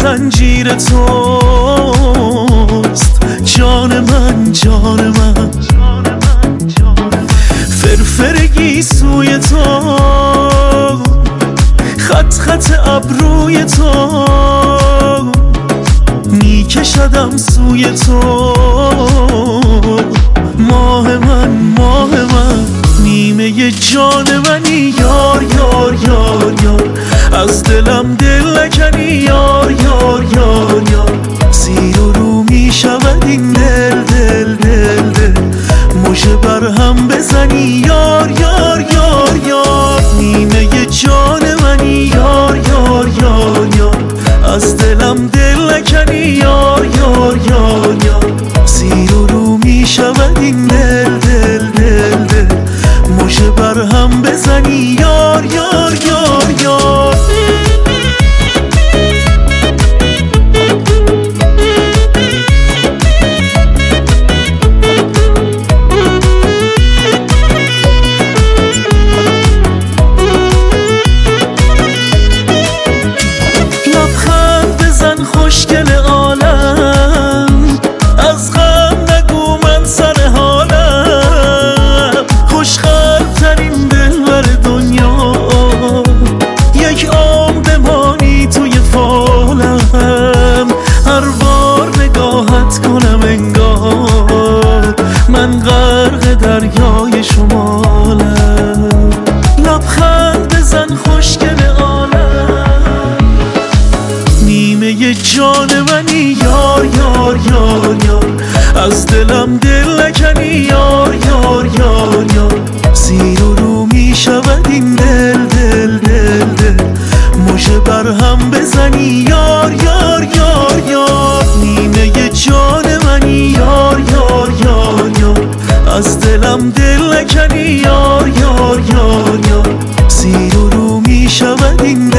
زنجیر توست جان من جان من، فرفرگی سوی تو، خط خط ابروی تو، میکشدم سوی تو، ماه من ماه من، نیمه جان منی یار یار یار یار، از دلم دل نکنی یار یار یار یار، زیر و رو میشود این دل دل دل دل، مژه بر هم بزنی یار یار یار یار، نیمه جان منی یار یار یار یار، از دلم دل نکنی یار یار یار یار، زیر و رو میشود این دل دل دل دل، مژه بر هم بزنی یار یار یار یار. خوشگل عالم از غم نگو من سر حالم، خوشخلق ترین دلبر دنیا، یک عمر بمانی توی فالم، هر بار نگاهت کنم انگار من غرق دریای شمالم، لبخند بزن خوشگل جان منی یار یار یار یار، از دلم دل نکنی یار یار یار یار، زیر و رو میشود این دل دل دل دل، مژه بر هم بزنی یار یار یار یار، نیمه جان منی یار یار یار یار، از دلم دل نکنی یار یار یار یار، زیر و رو میشود این